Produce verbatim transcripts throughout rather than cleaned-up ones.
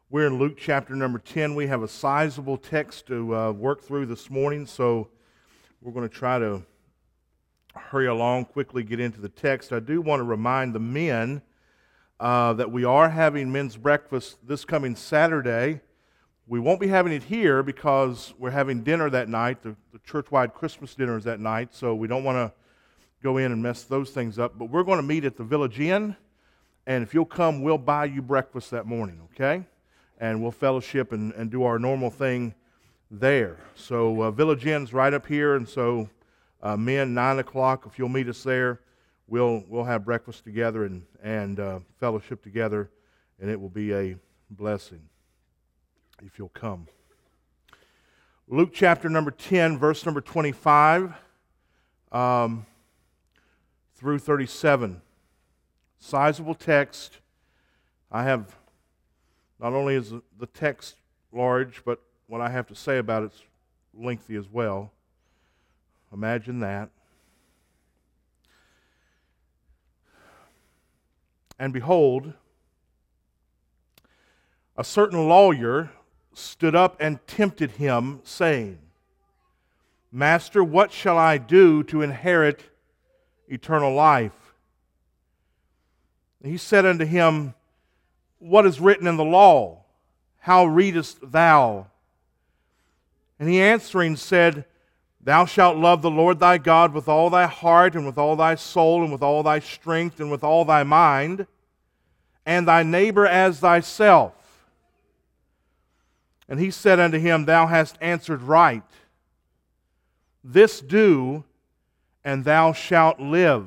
We're in Luke chapter number ten. We have a sizable text to uh, work through this morning, so we're going to try to hurry along, quickly get into the text. I do want to remind the men uh, that we are having men's breakfast this coming Saturday. We won't be having it here because we're having dinner that night. The, the church-wide Christmas dinner is that night, so we don't want to go in and mess those things up. But we're going to meet at the Village Inn, and if you'll come, we'll buy you breakfast that morning, okay? And we'll fellowship and, and do our normal thing there. So uh, Village Inn's right up here, and so uh, men, nine o'clock, if you'll meet us there, we'll we'll have breakfast together and, and uh, fellowship together, and it will be a blessing if you'll come. Luke chapter number ten, verse number twenty-five um, through thirty-seven. Sizable text. I have... Not only is the text large, but what I have to say about it's lengthy as well. Imagine that. And behold, a certain lawyer stood up and tempted him, saying, Master, what shall I do to inherit eternal life? And he said unto him, What is written in the law? How readest thou? And he answering said, Thou shalt love the Lord thy God with all thy heart, and with all thy soul, and with all thy strength, and with all thy mind, and thy neighbor as thyself. And he said unto him, Thou hast answered right. This do, and thou shalt live.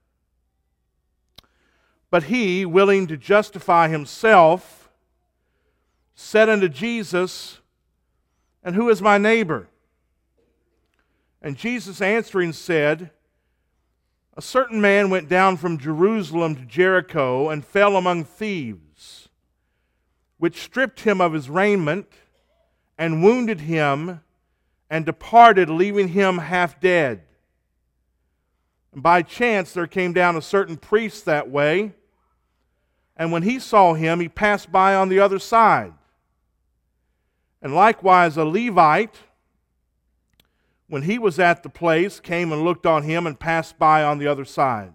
But he, willing to justify himself, said unto Jesus, And who is my neighbor? And Jesus answering said, A certain man went down from Jerusalem to Jericho, and fell among thieves, which stripped him of his raiment, and wounded him, and departed, leaving him half dead. And by chance there came down a certain priest that way, and when he saw him, he passed by on the other side. And likewise a Levite, when he was at the place, came and looked on him and passed by on the other side.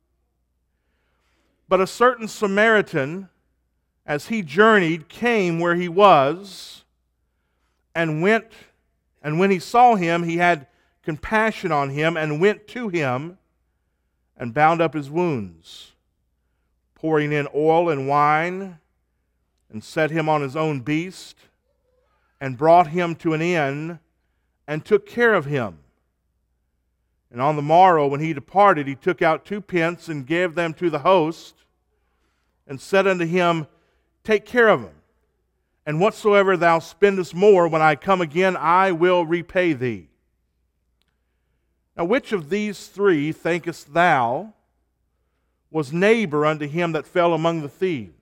But a certain Samaritan, as he journeyed, came where he was, and went, and when he saw him, he had compassion on him, and went to him, and bound up his wounds, pouring in oil and wine, and set him on his own beast, and brought him to an inn, and took care of him. And on the morrow, when he departed, he took out two pence, and gave them to the host, and said unto him, Take care of him, and whatsoever thou spendest more, when I come again, I will repay thee. Now which of these three thinkest thou was neighbor unto him that fell among the thieves?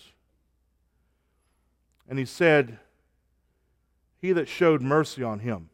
And he said, He that showed mercy on him.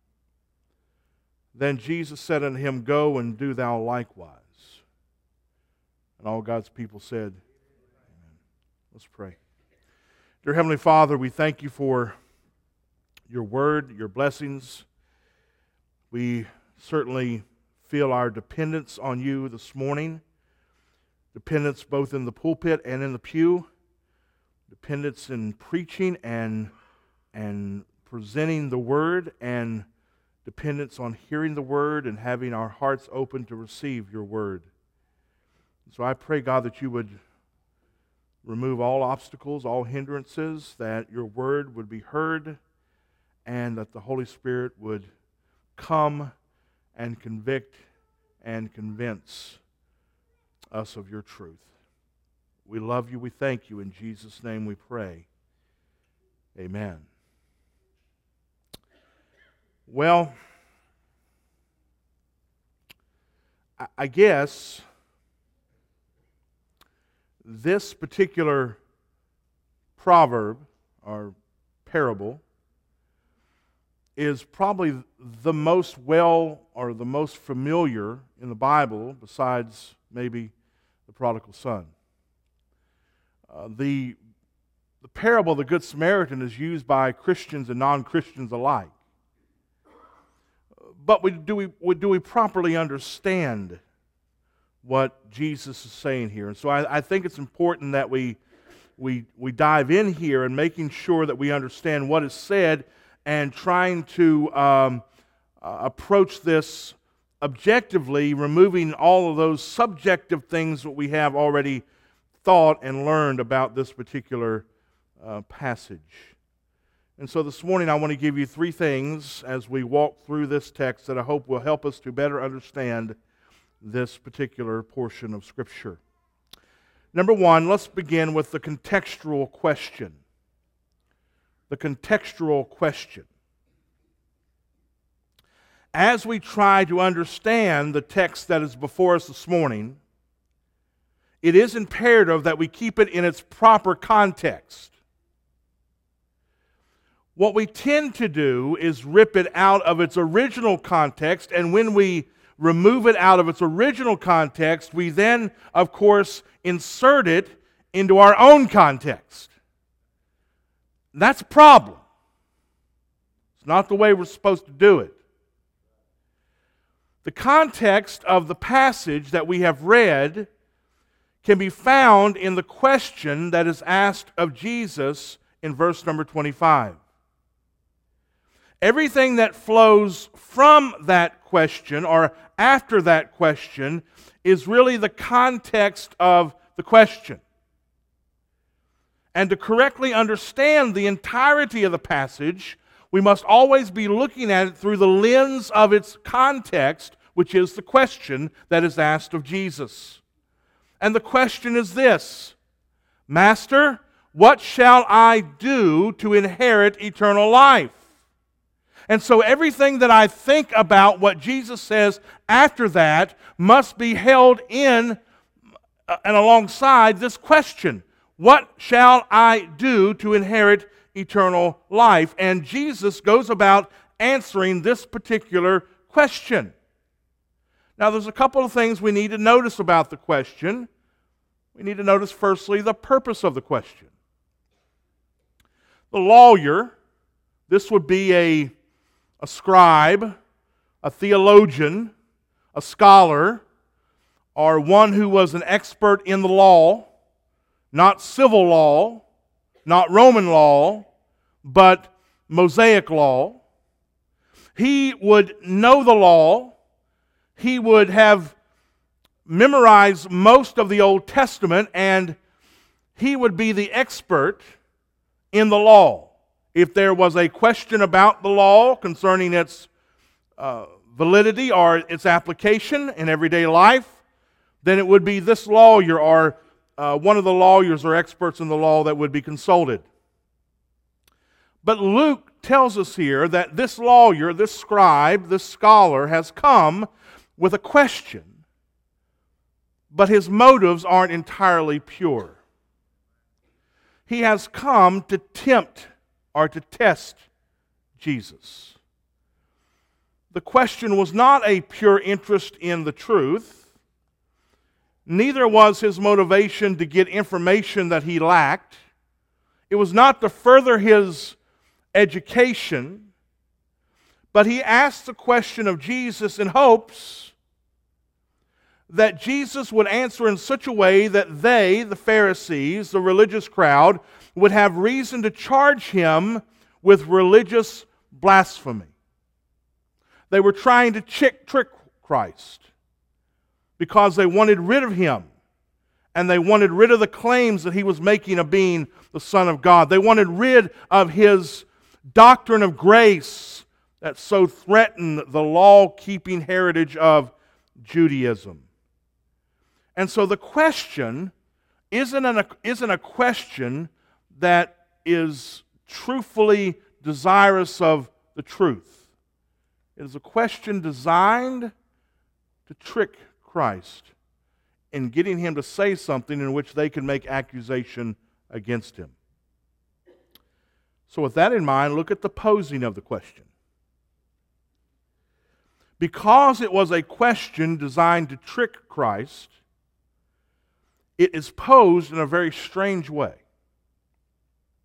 Then Jesus said unto him, Go and do thou likewise. And all God's people said, Amen. Let's pray. Dear Heavenly Father, we thank you for your word, your blessings. We certainly feel our dependence on you this morning. Dependence both in the pulpit and in the pew. Dependence in preaching and, and presenting the word, and dependence on hearing the word and having our hearts open to receive your word. So I pray, God, that you would remove all obstacles, all hindrances, that your word would be heard, and that the Holy Spirit would come and convict and convince us of your truth. We love you, we thank you. In Jesus' name we pray. Amen. Well, I guess this particular proverb or parable is probably the most well or the most familiar in the Bible, besides maybe the prodigal son. Uh, the the parable of the Good Samaritan is used by Christians and non-Christians alike. But we, do, we, do we properly understand what Jesus is saying here? And so I, I think it's important that we, we, we dive in here and making sure that we understand what is said and trying to um, uh, approach this objectively, removing all of those subjective things that we have already thought and learned about this particular uh, passage. And so this morning I want to give you three things as we walk through this text that I hope will help us to better understand this particular portion of Scripture. Number one, let's begin with the contextual question. The contextual question. As we try to understand the text that is before us this morning, it is imperative that we keep it in its proper context. What we tend to do is rip it out of its original context, and when we remove it out of its original context, we then, of course, insert it into our own context. That's a problem. It's not the way we're supposed to do it. The context of the passage that we have read can be found in the question that is asked of Jesus in verse number twenty-five. Everything that flows from that question or after that question is really the context of the question. And to correctly understand the entirety of the passage, we must always be looking at it through the lens of its context, which is the question that is asked of Jesus. And the question is this: Master, what shall I do to inherit eternal life? And so everything that I think about what Jesus says after that must be held in and alongside this question: what shall I do to inherit eternal life? And Jesus goes about answering this particular question. Now, there's a couple of things we need to notice about the question. We need to notice, firstly, the purpose of the question. The lawyer, this would be a, a scribe, a theologian, a scholar, or one who was an expert in the law, not civil law, not Roman law, but Mosaic law. He would know the law. He would have memorized most of the Old Testament, and he would be the expert in the law. If there was a question about the law concerning its uh, validity or its application in everyday life, then it would be this lawyer or uh, one of the lawyers or experts in the law that would be consulted. But Luke tells us here that this lawyer, this scribe, this scholar has come with a question, but his motives aren't entirely pure. He has come to tempt or to test Jesus. The question was not a pure interest in the truth. Neither was his motivation to get information that he lacked. It was not to further his education, but he asked the question of Jesus in hopes that Jesus would answer in such a way that they, the Pharisees, the religious crowd, would have reason to charge him with religious blasphemy. They were trying to trick, trick Christ because they wanted rid of him, and they wanted rid of the claims that he was making of being the Son of God. They wanted rid of his doctrine of grace that so threatened the law-keeping heritage of Judaism. And so the question isn't, an, isn't a question that is truthfully desirous of the truth. It is a question designed to trick Christ in getting him to say something in which they can make accusation against him. So with that in mind, look at the posing of the question. Because it was a question designed to trick Christ, it is posed in a very strange way.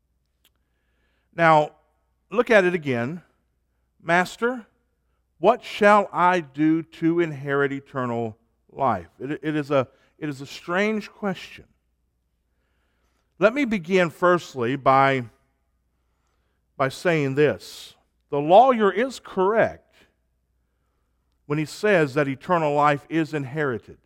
Now, look at it again. Master, what shall I do to inherit eternal life? It, it, is a, it is a strange question. Let me begin firstly by, by saying this. The lawyer is correct when he says that eternal life is inherited.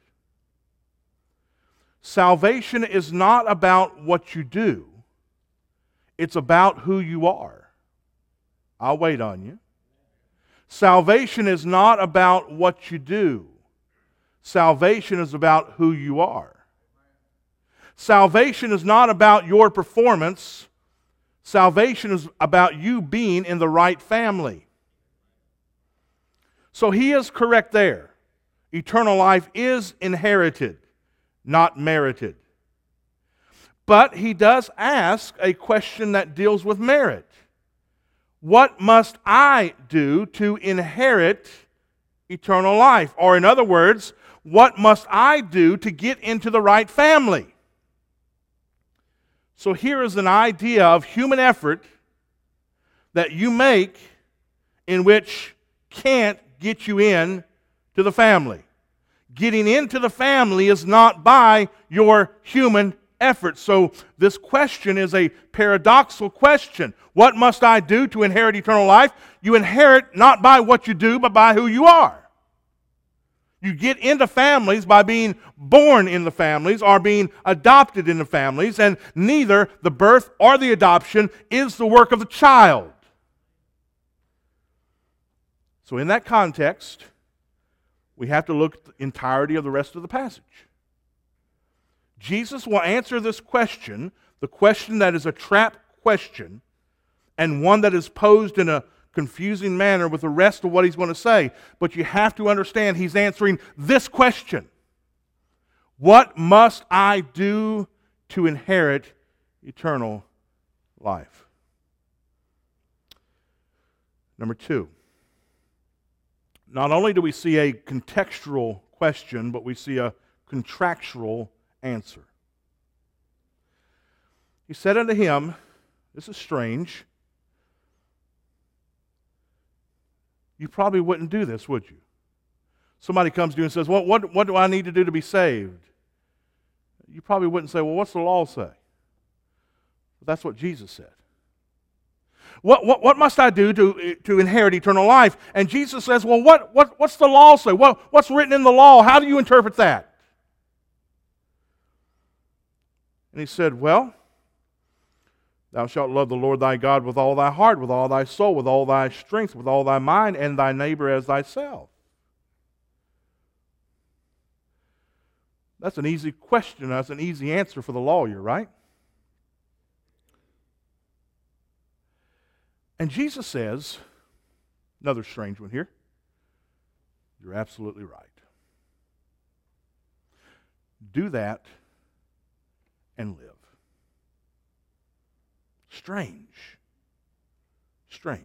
Salvation is not about what you do. It's about who you are. I'll wait on you. Salvation is not about what you do. Salvation is about who you are. Salvation is not about your performance. Salvation is about you being in the right family. So he is correct there. Eternal life is inherited, not merited. But he does ask a question that deals with merit. What must I do to inherit eternal life? Or in other words, what must I do to get into the right family? So here is an idea of human effort that you make in which can't get you in to the family. Getting into the family is not by your human effort. So this question is a paradoxical question. What must I do to inherit eternal life? You inherit not by what you do, but by who you are. You get into families by being born in the families or being adopted in the families, and neither the birth or the adoption is the work of the child. So in that context, we have to look at the entirety of the rest of the passage. Jesus will answer this question, the question that is a trap question, and one that is posed in a confusing manner with the rest of what he's going to say. But you have to understand he's answering this question. What must I do to inherit eternal life? Number two, not only do we see a contextual question, but we see a contractual answer. He said unto him, this is strange, you probably wouldn't do this, would you? Somebody comes to you and says, well, what, what do I need to do to be saved? You probably wouldn't say, well, what's the law say? But that's what Jesus said. What, what, what must I do to, to inherit eternal life? And Jesus says, well, what, what, what's the law say? What, what's written in the law? How do you interpret that? And he said, well, thou shalt love the Lord thy God with all thy heart, with all thy soul, with all thy strength, with all thy mind, and thy neighbor as thyself. That's an easy question. That's an easy answer for the lawyer, right? And Jesus says, another strange one here, you're absolutely right. Do that and live. Strange. Strange.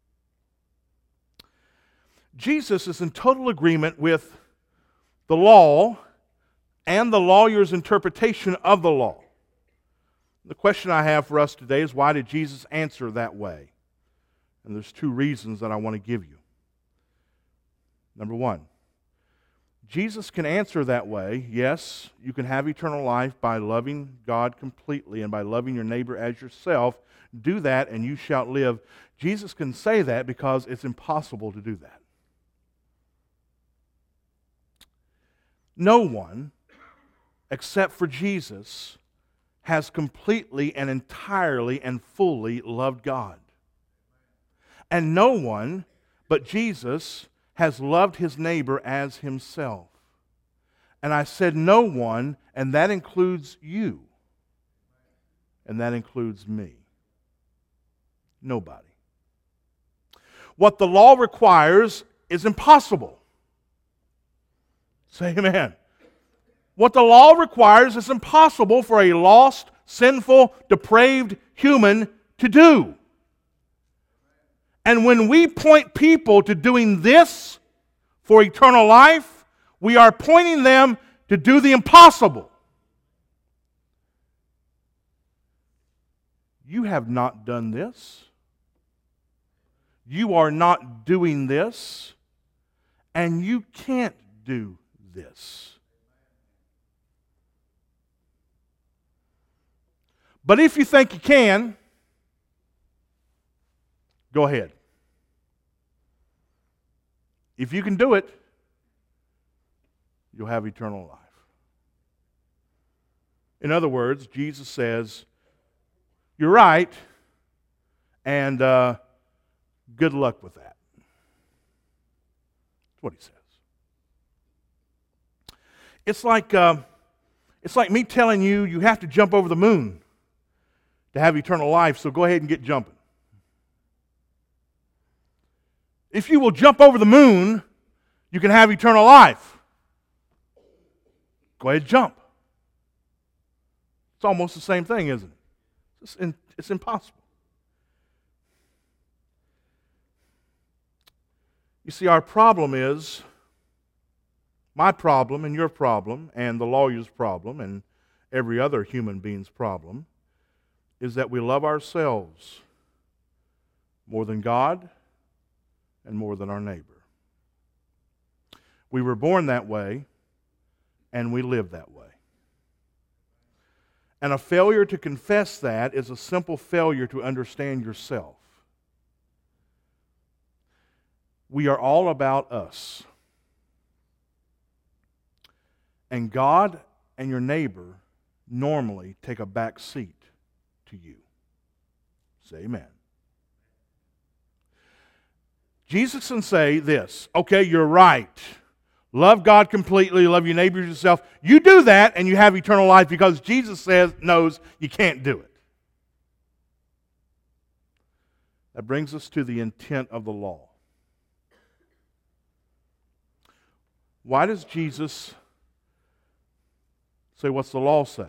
Jesus is in total agreement with the law and the lawyer's interpretation of the law. The question I have for us today is, why did Jesus answer that way? And there's two reasons that I want to give you. Number one, Jesus can answer that way. Yes, you can have eternal life by loving God completely and by loving your neighbor as yourself. Do that and you shall live. Jesus can say that because it's impossible to do that. No one, except for Jesus, has completely and entirely and fully loved God. And no one but Jesus has loved his neighbor as himself. And I said no one, and that includes you. And that includes me. Nobody. What the law requires is impossible. Say amen. What the law requires is impossible for a lost, sinful, depraved human to do. And when we point people to doing this for eternal life, we are pointing them to do the impossible. You have not done this. you are not doing this, and you can't do this. But if you think you can, go ahead. If you can do it, you'll have eternal life. In other words, Jesus says, you're right, and uh, good luck with that. That's what he says. It's like, uh, it's like me telling you you have to jump over the moon to have eternal life, so go ahead and get jumping. If you will jump over the moon, you can have eternal life. Go ahead and jump. It's almost the same thing, isn't it? It's, in, it's impossible. You see, our problem is, my problem and your problem and the lawyer's problem and every other human being's problem, is that we love ourselves more than God and more than our neighbor. We were born that way, and we live that way. And a failure to confess that is a simple failure to understand yourself. We are all about us. And God and your neighbor normally take a back seat to you. Say amen. Jesus can say this, okay, you're right. Love God completely, love your neighbor as yourself. You do that and you have eternal life because Jesus says, knows you can't do it. That brings us to the intent of the law. Why does Jesus say, what's the law say?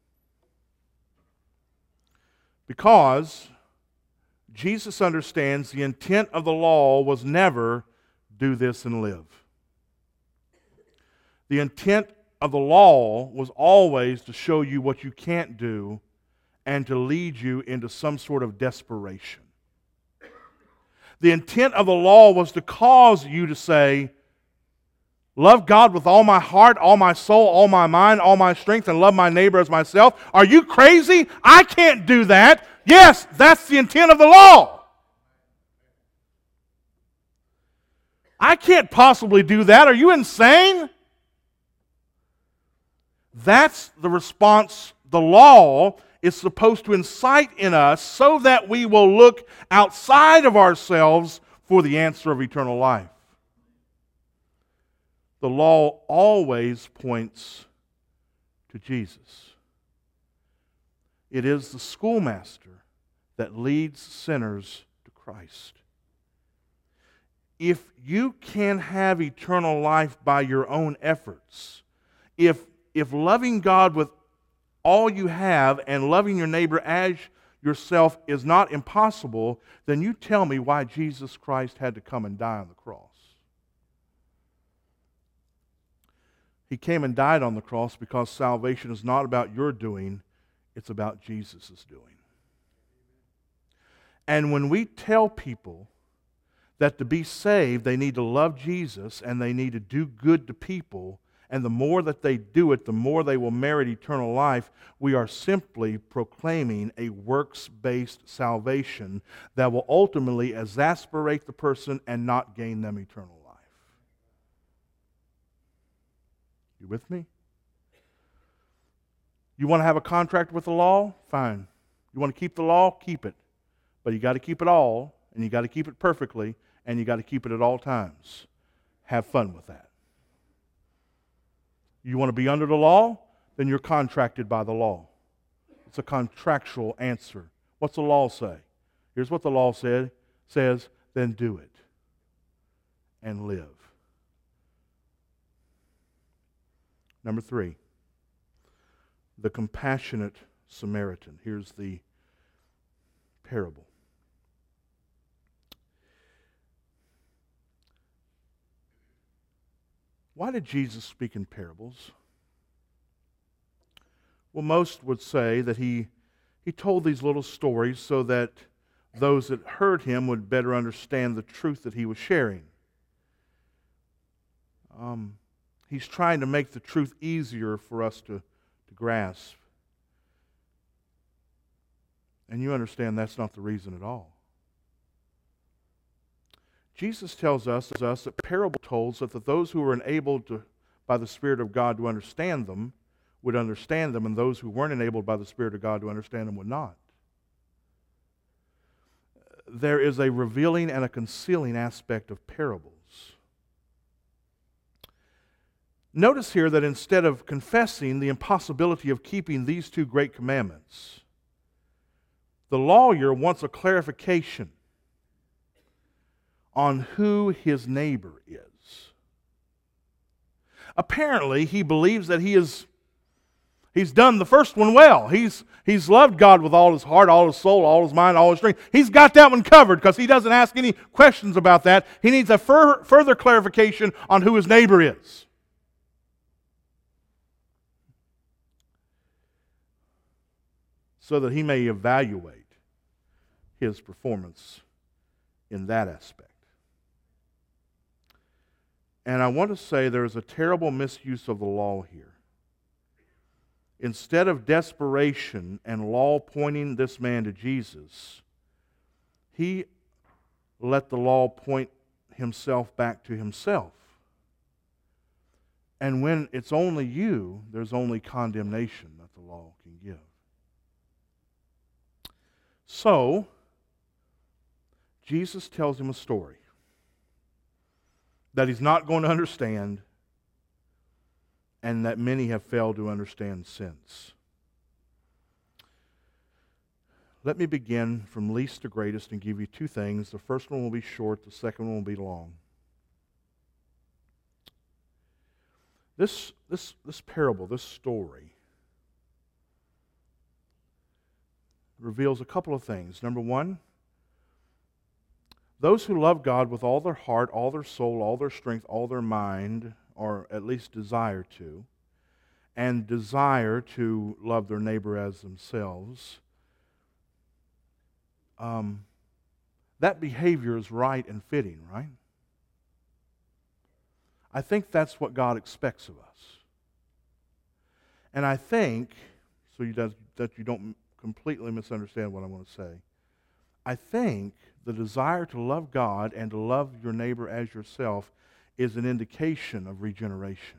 Because Jesus understands the intent of the law was never do this and live. The intent of the law was always to show you what you can't do and to lead you into some sort of desperation. The intent of the law was to cause you to say, love God with all my heart, all my soul, all my mind, all my strength, and love my neighbor as myself. Are you crazy? I can't do that. Yes, that's the intent of the law. I can't possibly do that. Are you insane? That's the response the law is supposed to incite in us so that we will look outside of ourselves for the answer of eternal life. The law always points to Jesus. It is the schoolmaster that leads sinners to Christ. If you can have eternal life by your own efforts, if, if loving God with all you have and loving your neighbor as yourself is not impossible, then you tell me why Jesus Christ had to come and die on the cross. He came and died on the cross because salvation is not about your doing, it's about Jesus' doing. And when we tell people that to be saved, they need to love Jesus and they need to do good to people, and the more that they do it, the more they will merit eternal life, we are simply proclaiming a works-based salvation that will ultimately exasperate the person and not gain them eternal life. You with me? You want to have a contract with the law? Fine. You want to keep the law? Keep it. But you got to keep it all, and you got to keep it perfectly, and you got to keep it at all times. Have fun with that. You want to be under the law? Then you're contracted by the law. It's a contractual answer. What's the law say? Here's what the law said, says, then do it and live. Number three, the compassionate Samaritan. Here's the parable. Why did Jesus speak in parables? Well, most would say that he, he told these little stories so that those that heard him would better understand the truth that he was sharing. Um, he's trying to make the truth easier for us to, to grasp. And you understand that's not the reason at all. Jesus tells us, us that parable told us that those who were enabled to, by the Spirit of God to understand them would understand them, and those who weren't enabled by the Spirit of God to understand them would not. There is a revealing and a concealing aspect of parables. Notice here that instead of confessing the impossibility of keeping these two great commandments, the lawyer wants a clarification on who his neighbor is. Apparently, he believes that he is he's done the first one well. He's he's loved God with all his heart, all his soul, all his mind, all his strength. He's got that one covered because he doesn't ask any questions about that. He needs a fur, further clarification on who his neighbor is. So that he may evaluate his performance in that aspect. And I want to say there is a terrible misuse of the law here. Instead of desperation and law pointing this man to Jesus, he let the law point himself back to himself. And when it's only you, there's only condemnation that the law can give. So, Jesus tells him a story that he's not going to understand and that many have failed to understand since. Let me begin from least to greatest and give you two things. The first one will be short, the second one will be long. This, this, this parable, this story, reveals a couple of things. Number one, those who love God with all their heart, all their soul, all their strength, all their mind, or at least desire to, and desire to love their neighbor as themselves, um, that behavior is right and fitting, right? I think that's what God expects of us. And I think, so you does, that you don't completely misunderstand what I want to say, I think the desire to love God and to love your neighbor as yourself is an indication of regeneration.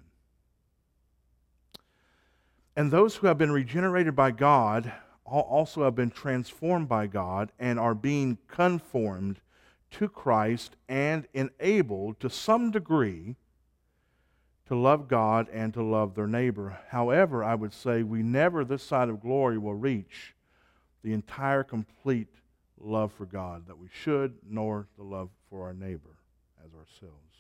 And those who have been regenerated by God also have been transformed by God and are being conformed to Christ and enabled to some degree to love God and to love their neighbor. However, I would say we never, this side of glory, will reach the entire complete love for God that we should, nor the love for our neighbor as ourselves.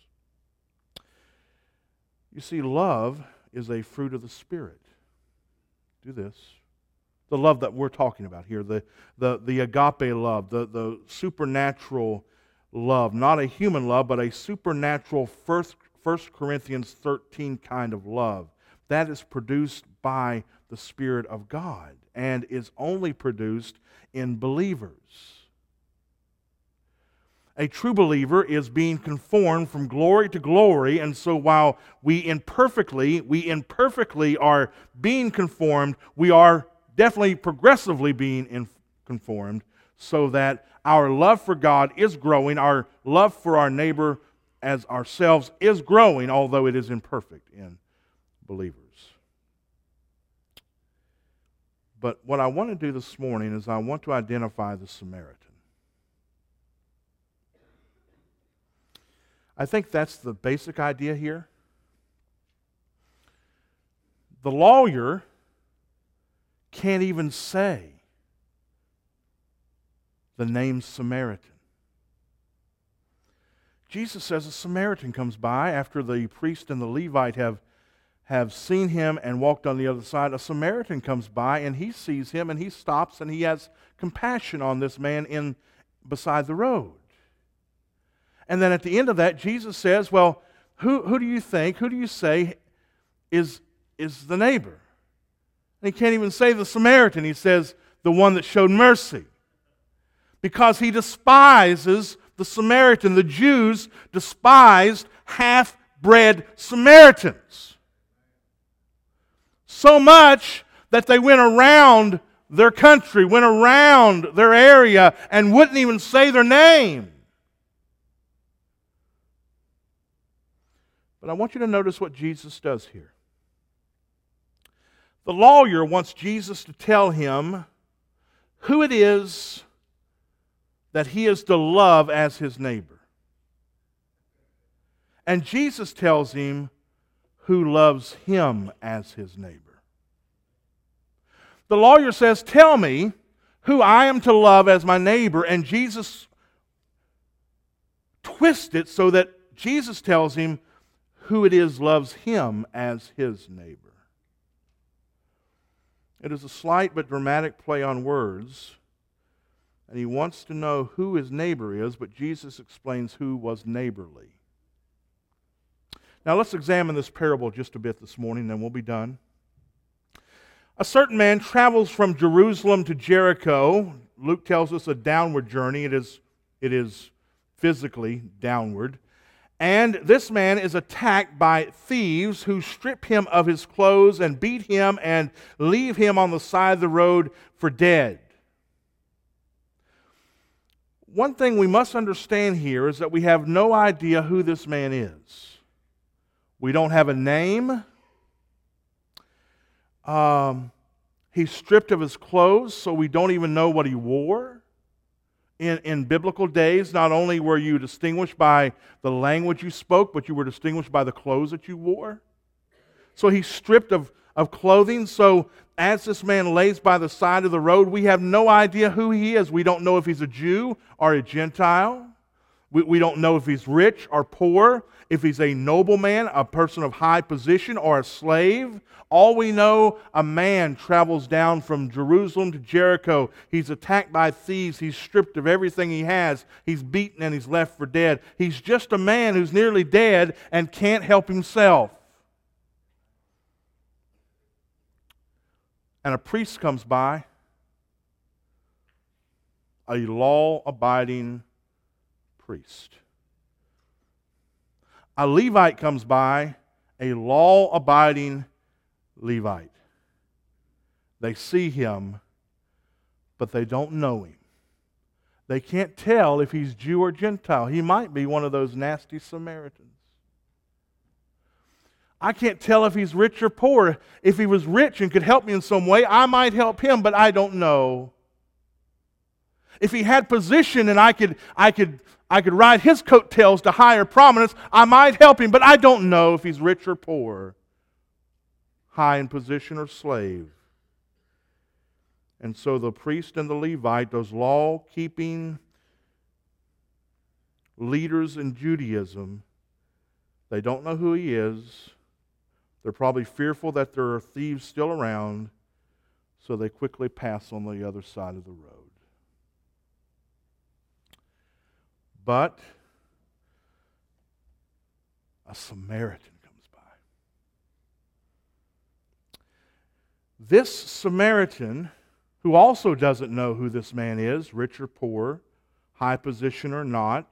You see, love is a fruit of the Spirit. Do this. The love that we're talking about here, the, the, the agape love, the, the supernatural love, not a human love, but a supernatural first, First Corinthians thirteen kind of love. That is produced by the Spirit of God and is only produced in believers. A true believer is being conformed from glory to glory, and so while we imperfectly, we imperfectly are being conformed, we are definitely progressively being in conformed, so that our love for God is growing, our love for our neighbor as ourselves is growing, although it is imperfect in believers. But what I want to do this morning is I want to identify the Samaritan. I think that's the basic idea here. The lawyer can't even say the name Samaritan. Jesus says a Samaritan comes by after the priest and the Levite have, have seen him and walked on the other side. A Samaritan comes by and he sees him and he stops and he has compassion on this man in beside the road. And then at the end of that, Jesus says, well, who, who do you think, who do you say is, is the neighbor? And he can't even say the Samaritan. He says the one that showed mercy. because he despises the Samaritan. The Jews despised half-bred Samaritans. So much that they went around their country, went around their area, and wouldn't even say their name. But I want you to notice what Jesus does here. The lawyer wants Jesus to tell him who it is that he is to love as his neighbor. And Jesus tells him who loves him as his neighbor. The lawyer says, tell me who I am to love as my neighbor. And Jesus twists it so that Jesus tells him who it is loves him as his neighbor. It is a slight but dramatic play on words. And he wants to know who his neighbor is, but Jesus explains who was neighborly. Now let's examine this parable just a bit this morning, then we'll be done. A certain man travels from Jerusalem to Jericho. Luke tells us a downward journey. It is, it is physically downward. And this man is attacked by thieves who strip him of his clothes and beat him and leave him on the side of the road for dead. One thing we must understand here is that we have no idea who this man is. We don't have a name. Um, he's stripped of his clothes, so we don't even know what he wore. In, in biblical days, not only were you distinguished by the language you spoke, but you were distinguished by the clothes that you wore. So he's stripped of, of clothing. So as this man lays by the side of the road, we have no idea who he is. We don't know if he's a Jew or a Gentile. We, we don't know if he's rich or poor, if he's a nobleman, a person of high position, or a slave. All we know, a man travels down from Jerusalem to Jericho. He's attacked by thieves. He's stripped of everything he has. He's beaten and he's left for dead. He's just a man who's nearly dead and can't help himself. And a priest comes by, a law-abiding priest. A Levite comes by, a law-abiding Levite. They see him, but they don't know him. They can't tell if he's Jew or Gentile. He might be one of those nasty Samaritans. I can't tell if he's rich or poor. If he was rich and could help me in some way, I might help him, but I don't know. If he had position and I could, I could, I could ride his coattails to higher prominence, I might help him, but I don't know if he's rich or poor, high in position or slave. And so the priest and the Levite, those law-keeping leaders in Judaism, they don't know who he is. They're probably fearful that there are thieves still around, so they quickly pass on the other side of the road. But a Samaritan comes by. This Samaritan, who also doesn't know who this man is, rich or poor, high position or not,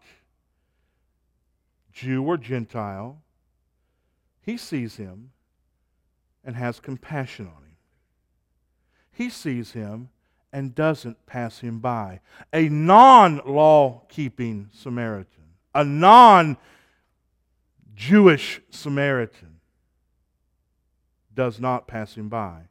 Jew or Gentile, he sees him and has compassion on him. He sees him and doesn't pass him by. A non-law-keeping Samaritan, a non-Jewish Samaritan, does not pass him by.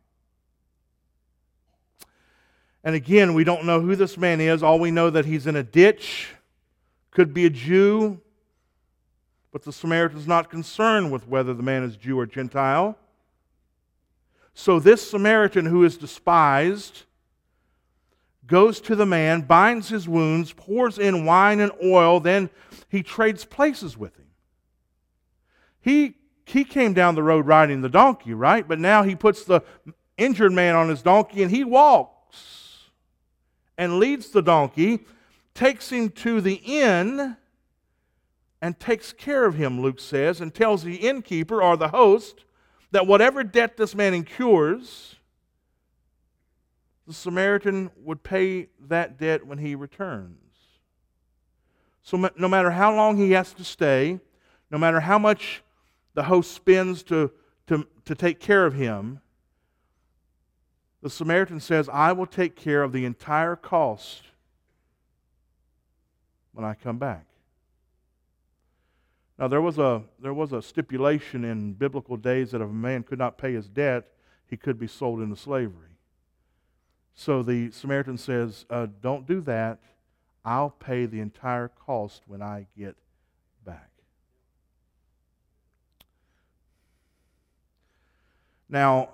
And again, we don't know who this man is. All we know that he's in a ditch. Could be a Jew. But the Samaritan's not concerned with whether the man is Jew or Gentile. So this Samaritan who is despised goes to the man, binds his wounds, pours in wine and oil, then he trades places with him. He, he came down the road riding the donkey, right? But now he puts the injured man on his donkey and he walks and leads the donkey, takes him to the inn, and takes care of him, Luke says, and tells the innkeeper or the host that whatever debt this man incurs, the Samaritan would pay that debt when he returns. So no matter how long he has to stay, no matter how much the host spends to, to, to take care of him, the Samaritan says, I will take care of the entire cost when I come back. Now there was a there was a stipulation in biblical days that if a man could not pay his debt, he could be sold into slavery. So the Samaritan says, uh, don't do that. I'll pay the entire cost when I get back. Now,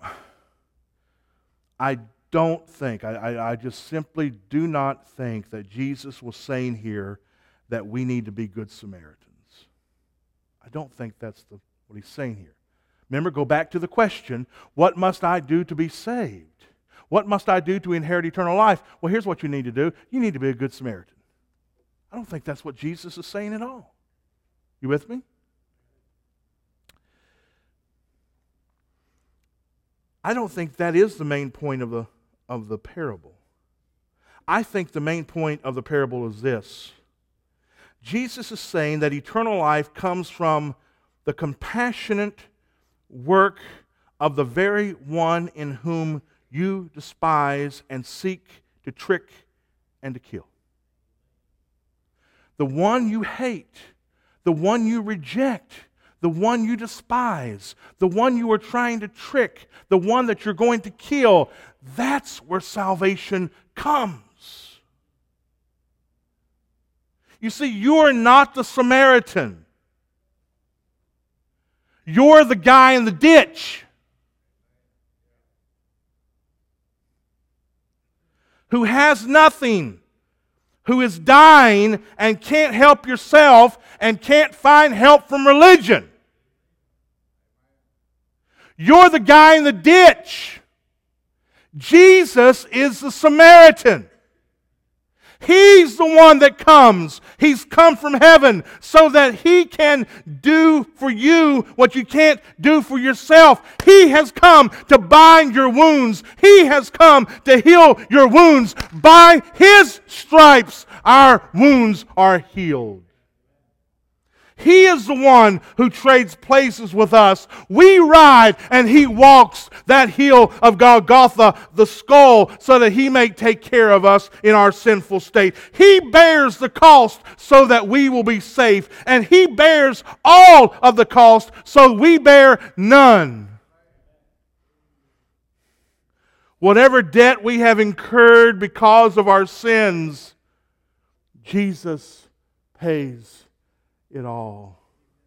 I don't think, I, I, I just simply do not think that Jesus was saying here that we need to be good Samaritans. I don't think that's the, what he's saying here. Remember, go back to the question, what must I do to be saved? What must I do to inherit eternal life? Well, here's what you need to do. You need to be a good Samaritan. I don't think that's what Jesus is saying at all. You with me? I don't think that is the main point of the, of the parable. I think the main point of the parable is this. Jesus is saying that eternal life comes from the compassionate work of the very one in whom you despise and seek to trick and to kill. The one you hate, the one you reject, the one you despise, the one you are trying to trick, the one that you're going to kill, that's where salvation comes. You see, you're not the Samaritan. You're the guy in the ditch who has nothing, who is dying and can't help yourself and can't find help from religion. You're the guy in the ditch. Jesus is the Samaritan. He's the one that comes. He's come from heaven so that He can do for you what you can't do for yourself. He has come to bind your wounds. He has come to heal your wounds. By His stripes, our wounds are healed. He is the one who trades places with us. We ride and He walks that hill of Golgotha, the skull, so that He may take care of us in our sinful state. He bears the cost so that we will be safe. And He bears all of the cost so we bear none. Whatever debt we have incurred because of our sins, Jesus pays it all.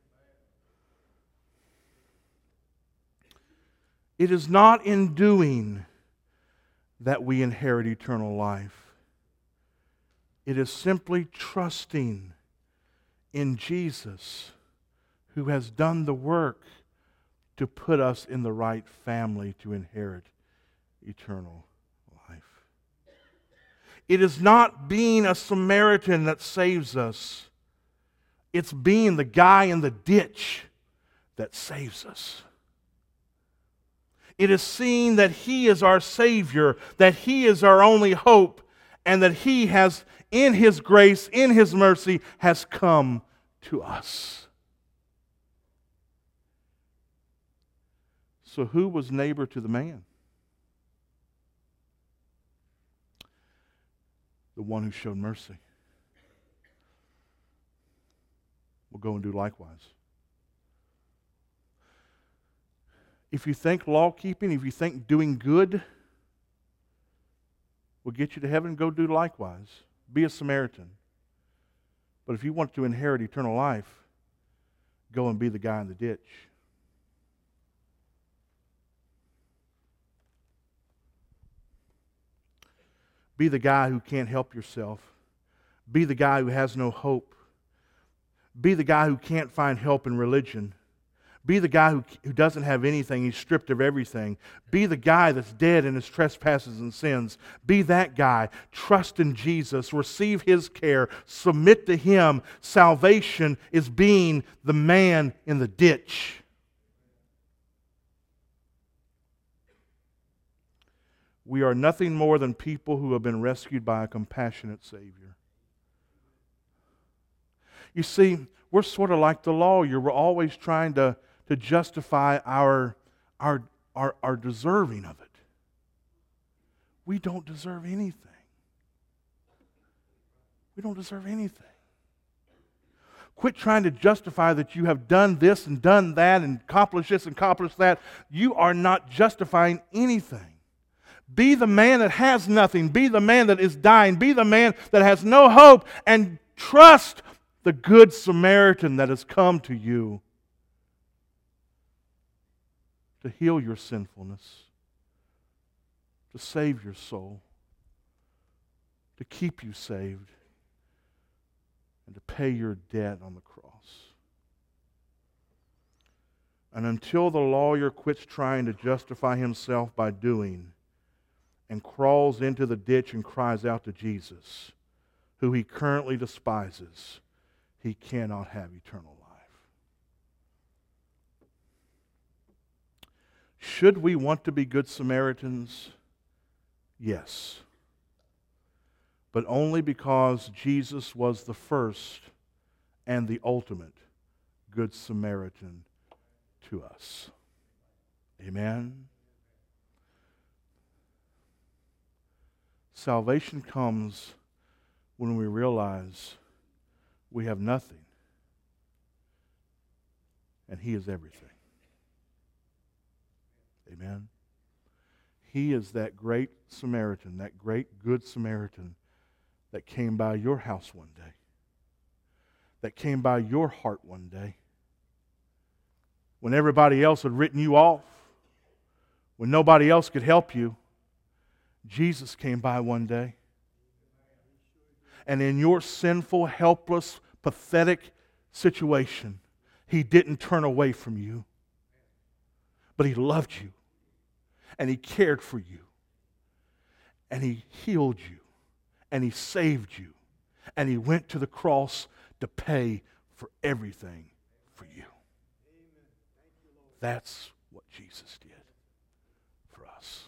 It is not in doing that we inherit eternal life. It is simply trusting in Jesus, who has done the work to put us in the right family to inherit eternal life. It is not being a Samaritan that saves us. It's being the guy in the ditch that saves us. It is seeing that He is our Savior, that He is our only hope, and that He has, in His grace, in His mercy, has come to us. So who was neighbor to the man? The one who showed mercy. We'll go and do likewise. If you think law keeping, if you think doing good will get you to heaven, go do likewise. Be a Samaritan. But if you want to inherit eternal life, go and be the guy in the ditch. Be the guy who can't help yourself. Be the guy who has no hope. Be the guy who can't find help in religion. Be the guy who, who doesn't have anything. He's stripped of everything. Be the guy that's dead in his trespasses and sins. Be that guy. Trust in Jesus. Receive His care. Submit to Him. Salvation is being the man in the ditch. We are nothing more than people who have been rescued by a compassionate Savior. You see, we're sort of like the lawyer. We're always trying to, to justify our, our, our, our deserving of it. We don't deserve anything. We don't deserve anything. Quit trying to justify that you have done this and done that and accomplished this and accomplished that. You are not justifying anything. Be the man that has nothing. Be the man that is dying. Be the man that has no hope, and trust the good Samaritan that has come to you to heal your sinfulness, to save your soul, to keep you saved, and to pay your debt on the cross. And until the lawyer quits trying to justify himself by doing and crawls into the ditch and cries out to Jesus, who he currently despises, he cannot have eternal life. Should we want to be good Samaritans? Yes. But only because Jesus was the first and the ultimate Good Samaritan to us. Amen? Salvation comes when we realize we have nothing and He is everything. Amen? He is that great Samaritan, that great Good Samaritan that came by your house one day, that came by your heart one day, when everybody else had written you off, when nobody else could help you. Jesus came by one day. And in your sinful, helpless, pathetic situation, He didn't turn away from you. But He loved you. And He cared for you. And He healed you. And He saved you. And He went to the cross to pay for everything for you. That's what Jesus did for us.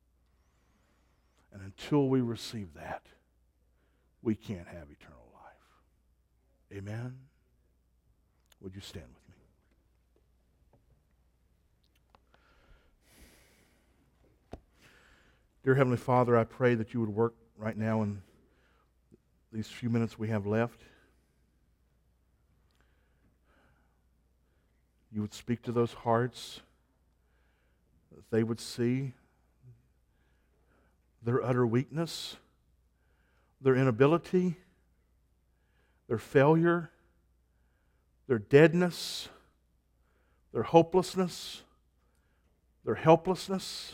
And until we receive that, we can't have eternal life. Amen? Would you stand with me? Dear Heavenly Father, I pray that you would work right now in these few minutes we have left. You would speak to those hearts, that they would see their utter weakness, their inability, their failure, their deadness, their hopelessness, their helplessness,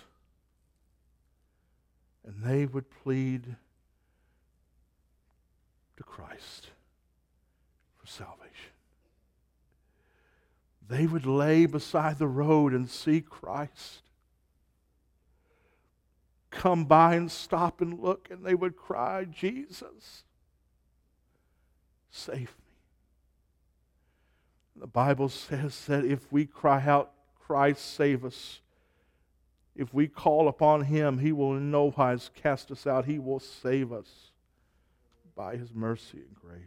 and they would plead to Christ for salvation. They would lay beside the road and see Christ come by and stop and look, and they would cry, Jesus, save me. The Bible says that if we cry out, Christ, save us, if we call upon Him, He will in no wise cast us out. He will save us by His mercy and grace.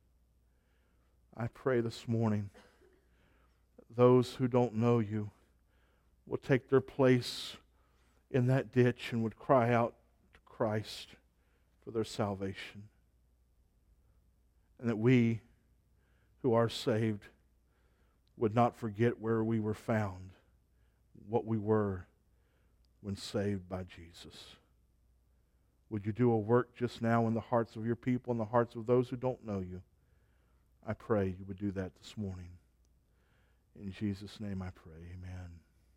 I pray this morning that those who don't know You will take their place in that ditch and would cry out to Christ for their salvation. And that we who are saved would not forget where we were found, what we were when saved by Jesus. Would You do a work just now in the hearts of Your people and the hearts of those who don't know You? I pray You would do that this morning. In Jesus' name I pray, amen.